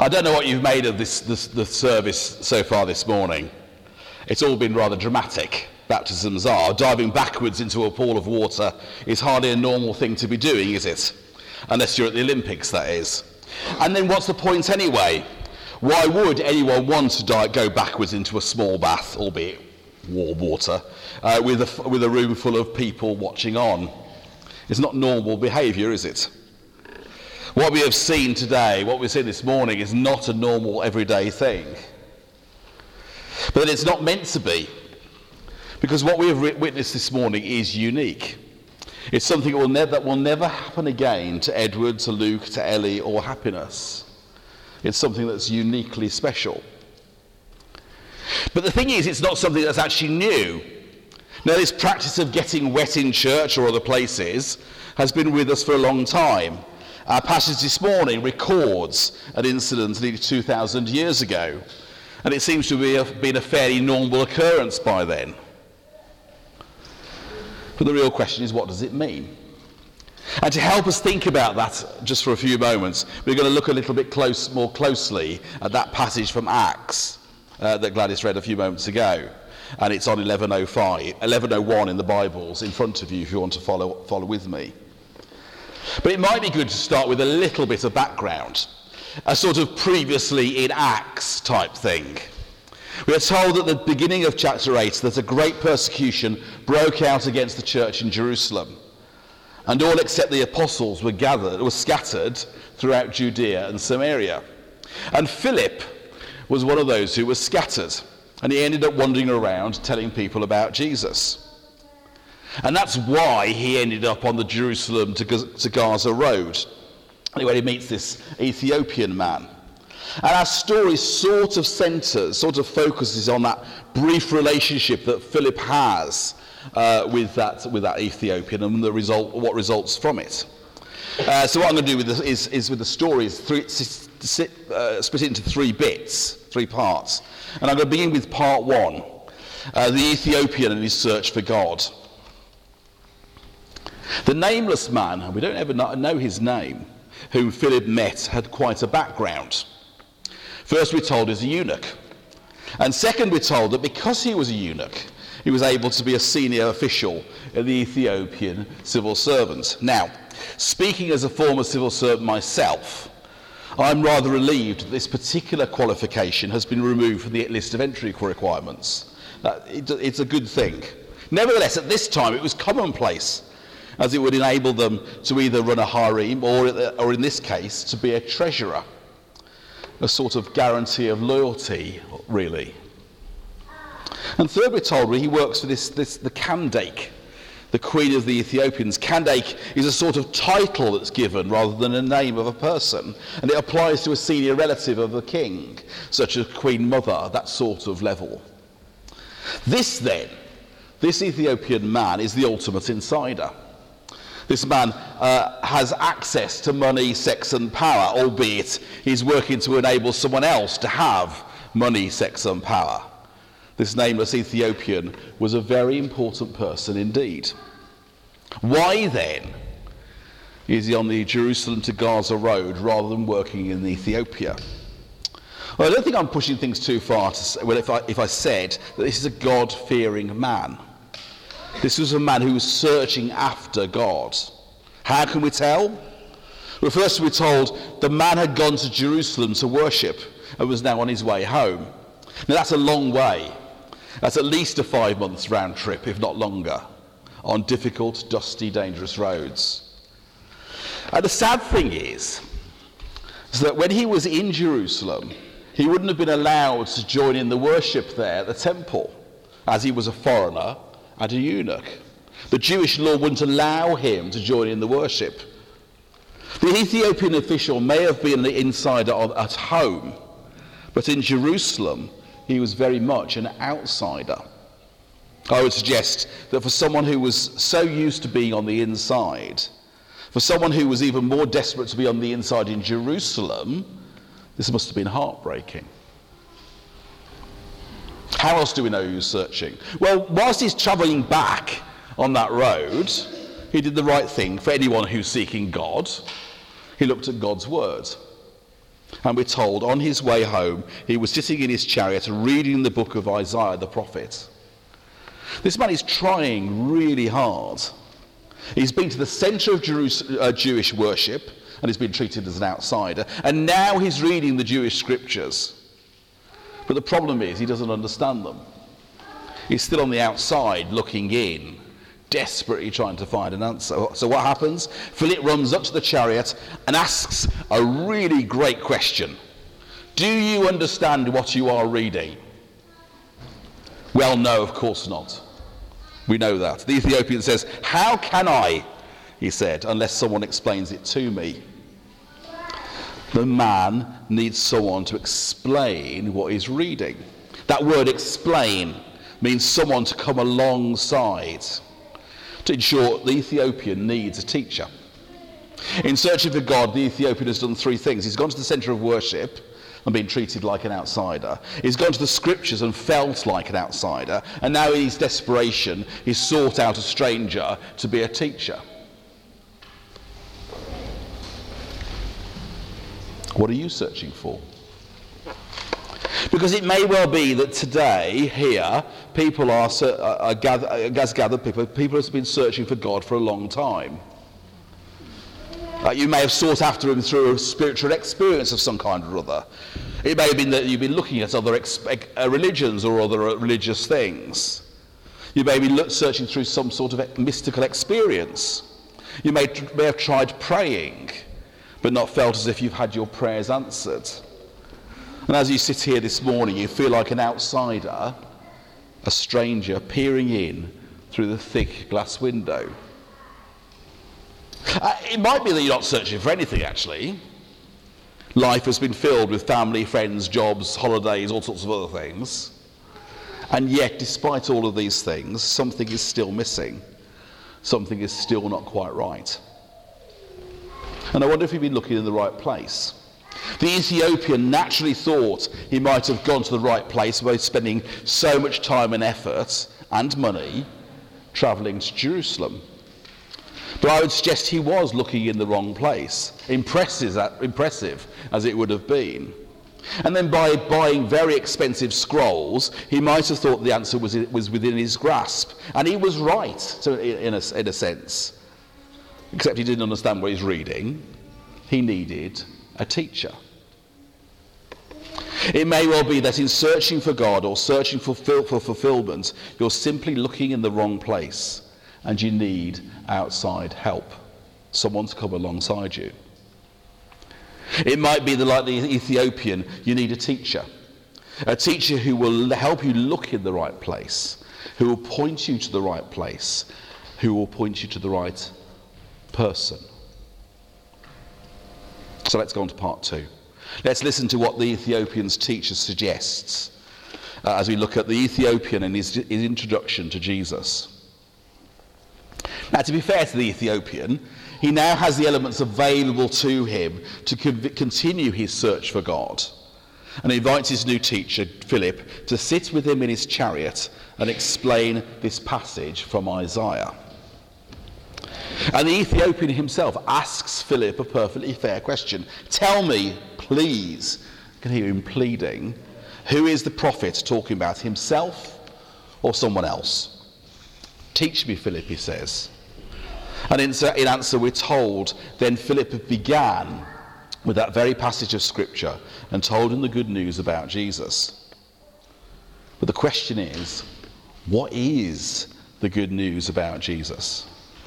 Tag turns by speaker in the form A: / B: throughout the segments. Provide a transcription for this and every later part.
A: don't know what you've made of the service so far this morning. It's all been rather dramatic. Baptisms are. Diving backwards into a pool of water is hardly a normal thing to be doing, is it? Unless you're at the Olympics, that is. And then what's the point anyway? Why would anyone want to go backwards into a small bath, albeit warm water, with a room full of people watching on? It's not normal behaviour, is it? What we have seen today, what we've seen this morning, is not a normal everyday thing. But it's not meant to be, because what we have witnessed this morning is unique. It's something that will never happen again to Edward, to Luke, to Ellie, or Happiness. It's something that's uniquely special. But the thing is, it's not something that's actually new. Now, this practice of getting wet in church or other places has been with us for a long time. Our passage this morning records an incident nearly 2,000 years ago, and it seems to have been a fairly normal occurrence by then. But the real question is, what does it mean? And to help us think about that just for a few moments, we're going to look a little bit more closely at that passage from Acts that Gladys read a few moments ago. And it's on 1101 in the Bibles in front of you if you want to follow with me. But it might be good to start with a little bit of background, a sort of previously in Acts type thing. We are told at the beginning of chapter 8 that a great persecution broke out against the church in Jerusalem, and all except the apostles were scattered throughout Judea and Samaria. And Philip was one of those who was scattered, and he ended up wandering around telling people about Jesus. And that's why he ended up on the Jerusalem to Gaza road, where he meets this Ethiopian man. And our story sort of focuses on that brief relationship that Philip has with that Ethiopian and what results from it. So what I'm going to do with this is with the story is split it into three parts. And I'm going to begin with part one, the Ethiopian and his search for God. The nameless man, and we don't ever know his name, whom Philip met, had quite a background. First, we're told he's a eunuch. And second, we're told that because he was a eunuch, he was able to be a senior official in the Ethiopian civil servant. Now, speaking as a former civil servant myself, I'm rather relieved that this particular qualification has been removed from the list of entry requirements. It's a good thing. Nevertheless, at this time, it was commonplace, as it would enable them to either run a harem or in this case, to be a treasurer. A sort of guarantee of loyalty, really. And third, we're told he works for the Kandake, the queen of the Ethiopians. Kandake is a sort of title that's given rather than a name of a person, and it applies to a senior relative of the king, such as Queen Mother, that sort of level. This Ethiopian man is the ultimate insider. This man has access to money, sex and power, albeit he's working to enable someone else to have money, sex and power. This nameless Ethiopian was a very important person indeed. Why then is he on the Jerusalem to Gaza road rather than working in Ethiopia? Well, I don't think I'm pushing things too far if I said that this is a God-fearing man. This was a man who was searching after God. How can we tell? Well, first we're told the man had gone to Jerusalem to worship and was now on his way home. Now that's a long way. That's at least a 5 months round trip, if not longer, on difficult, dusty, dangerous roads. And the sad thing is that when he was in Jerusalem, he wouldn't have been allowed to join in the worship there at the temple, as he was a foreigner and a eunuch. The Jewish law wouldn't allow him to join in the worship. The Ethiopian official may have been the insider at home, but in Jerusalem, he was very much an outsider. I would suggest that for someone who was so used to being on the inside, for someone who was even more desperate to be on the inside in Jerusalem, this must have been heartbreaking. How else do we know he was searching? Well, whilst he's travelling back on that road, he did the right thing for anyone who's seeking God. He looked at God's word. And we're told on his way home, he was sitting in his chariot reading the book of Isaiah the prophet. This man is trying really hard. He's been to the centre of Jewish worship and he's been treated as an outsider. And now he's reading the Jewish scriptures. But the problem is he doesn't understand them. He's still on the outside looking in, desperately trying to find an answer. So what happens? Philip runs up to the chariot and asks a really great question. Do you understand what you are reading? Well, no, of course not. We know that. The Ethiopian says, how can I, he said, unless someone explains it to me? The man needs someone to explain what he's reading. That word explain means someone to come alongside. In short, the Ethiopian needs a teacher. In searching for God, the Ethiopian has done three things. He's gone to the centre of worship and been treated like an outsider. He's gone to the scriptures and felt like an outsider. And now in his desperation, he's sought out a stranger to be a teacher. What are you searching for? Because it may well be that today, here, people gathered people have been searching for God for a long time. You may have sought after him through a spiritual experience of some kind or other. It may have been that you've been looking at other religions or other religious things. You may be searching through some sort of mystical experience. You may have tried praying, but not felt as if you've had your prayers answered. And as you sit here this morning, you feel like an outsider, a stranger peering in through the thick glass window. It might be that you're not searching for anything, actually. Life has been filled with family, friends, jobs, holidays, all sorts of other things. And yet, despite all of these things, something is still missing. Something is still not quite right. And I wonder if you've been looking in the right place. The Ethiopian naturally thought he might have gone to the right place by spending so much time and effort and money travelling to Jerusalem. But I would suggest he was looking in the wrong place, impressive as it would have been. And then by buying very expensive scrolls, he might have thought the answer was within his grasp. And he was right, in a sense. Except he didn't understand what he's reading. He needed a teacher. It may well be that in searching for God or searching for fulfillment, you're simply looking in the wrong place and you need outside help, someone to come alongside you. It might be that, like the Ethiopian, you need a teacher who will help you look in the right place, who will point you to the right place, who will point you to the right person. So let's go on to part two. Let's listen to what the Ethiopian's teacher suggests as we look at the Ethiopian and his introduction to Jesus. Now, to be fair to the Ethiopian, he now has the elements available to him to continue his search for God. And he invites his new teacher, Philip, to sit with him in his chariot and explain this passage from Isaiah. And the Ethiopian himself asks Philip a perfectly fair question. Tell me, please, you can hear him pleading, who is the prophet talking about, himself or someone else? Teach me, Philip, he says. And in answer we're told, then Philip began with that very passage of scripture and told him the good news about Jesus. But the question is, what is the good news about Jesus?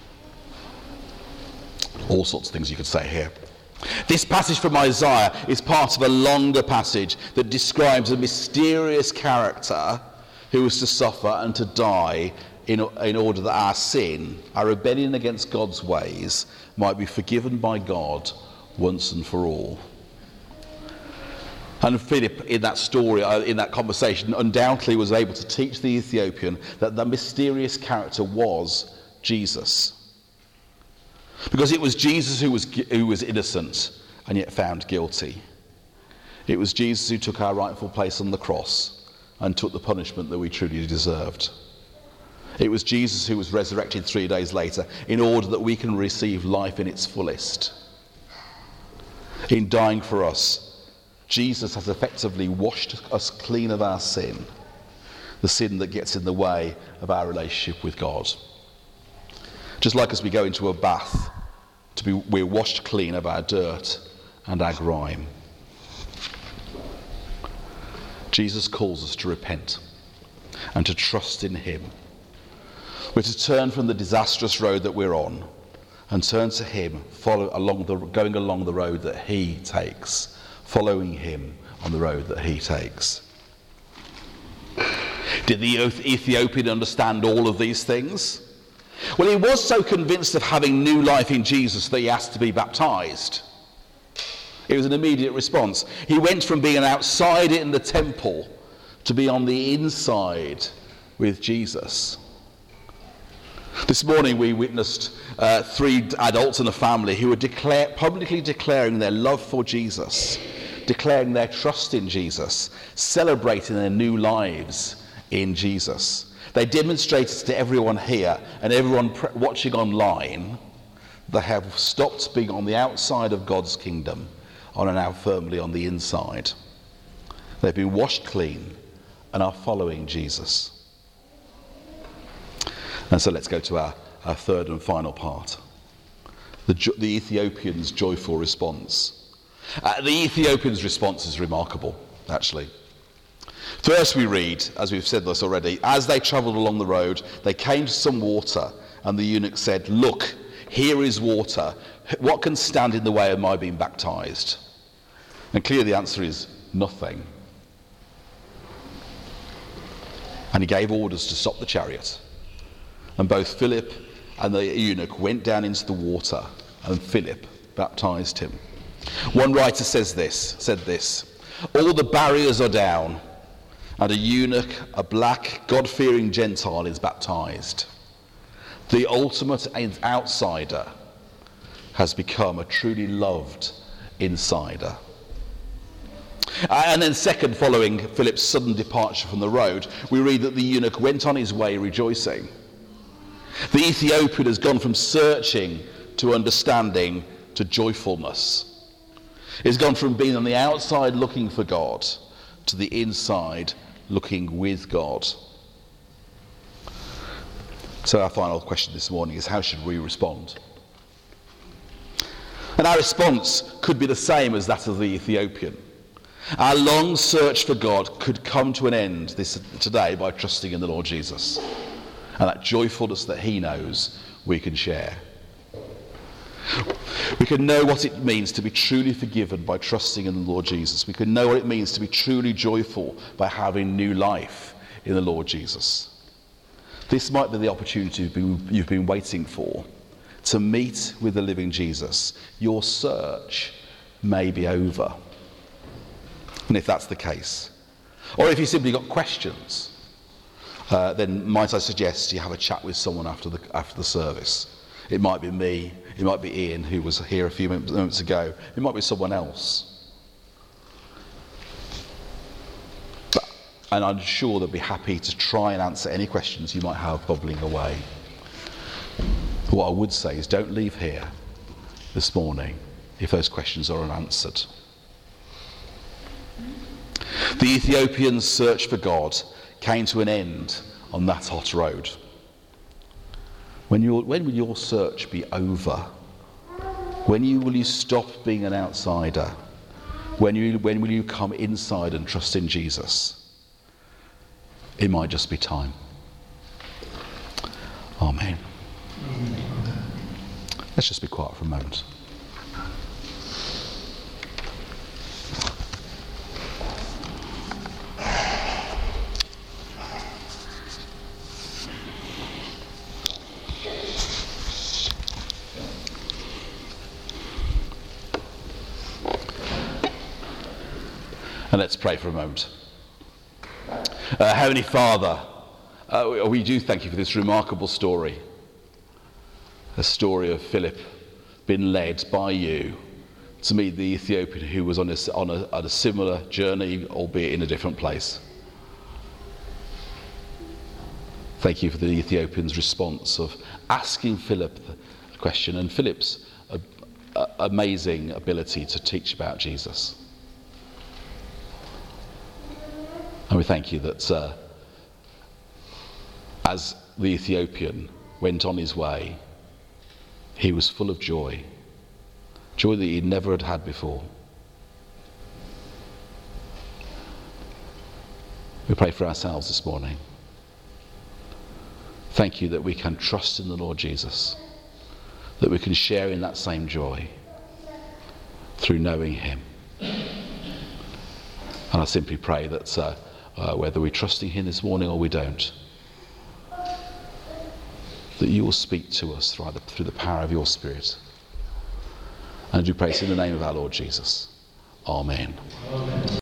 A: All sorts of things you could say here. This passage from Isaiah is part of a longer passage that describes a mysterious character who was to suffer and to die in order that our sin, our rebellion against God's ways, might be forgiven by God once and for all. And Philip, in that story, in that conversation, undoubtedly was able to teach the Ethiopian that the mysterious character was Jesus. Because it was Jesus who was innocent and yet found guilty. It was Jesus who took our rightful place on the cross and took the punishment that we truly deserved. It was Jesus who was resurrected 3 days later in order that we can receive life in its fullest. In dying for us, Jesus has effectively washed us clean of our sin, the sin that gets in the way of our relationship with God. Just like as we go into a bath, we're washed clean of our dirt and our grime. Jesus calls us to repent and to trust in him. We're to turn from the disastrous road that we're on and turn to him, going along the road that he takes, following him on the road that he takes. Did the Ethiopian understand all of these things? Well, he was so convinced of having new life in Jesus that he asked to be baptized. It was an immediate response. He went from being an outsider in the temple to be on the inside with Jesus. This morning we witnessed 3 adults and a family who were publicly declaring their love for Jesus, declaring their trust in Jesus, celebrating their new lives in Jesus. They demonstrated to everyone here and everyone watching online they have stopped being on the outside of God's kingdom and are now firmly on the inside. They've been washed clean and are following Jesus. And so let's go to our third and final part. The Ethiopian's joyful response. The Ethiopian's response is remarkable, actually. First we read, as we've said this already, as they travelled along the road, they came to some water, and the eunuch said, "Look, here is water. What can stand in the way of my being baptized?" And clearly the answer is nothing. And he gave orders to stop the chariot. And both Philip and the eunuch went down into the water, and Philip baptized him. One writer said this, "All the barriers are down, and a eunuch, a black, God-fearing Gentile, is baptized. The ultimate outsider has become a truly loved insider." And then second, following Philip's sudden departure from the road, we read that the eunuch went on his way rejoicing. The Ethiopian has gone from searching to understanding to joyfulness. He's gone from being on the outside looking for God to the inside looking with God. So our final question this morning is, how should we respond? And our response could be the same as that of the Ethiopian. Our long search for God could come to an end today by trusting in the Lord Jesus. And that joyfulness that he knows we can share. We can know what it means to be truly forgiven by trusting in the Lord Jesus. We can know what it means to be truly joyful by having new life in the Lord Jesus. This might be the opportunity you've been waiting for, to meet with the living Jesus. Your search may be over. And if that's the case, or if you simply got questions, then might I suggest you have a chat with someone after the service. It might be me, it might be Ian, who was here a few moments ago, it might be someone else. And I'm sure they'll be happy to try and answer any questions you might have bubbling away. What I would say is, don't leave here this morning if those questions are unanswered. The Ethiopian's search for God came to an end on that hot road. When will your search be over? When will you stop being an outsider? When will you come inside and trust in Jesus? It might just be time. Amen. Let's just be quiet for a moment. And let's pray for a moment. Heavenly Father, we do thank you for this remarkable story. A story of Philip being led by you to meet the Ethiopian who was on a similar journey, albeit in a different place. Thank you for the Ethiopian's response of asking Philip the question, and Philip's amazing ability to teach about Jesus. And we thank you that as the Ethiopian went on his way, he was full of joy, joy that he never had before. We pray for ourselves this morning. Thank you that we can trust in the Lord Jesus, that we can share in that same joy through knowing him. And I simply pray that whether we're trusting him this morning or we don't, that you will speak to us through the power of your Spirit. And we pray in the name of our Lord Jesus. Amen. Amen.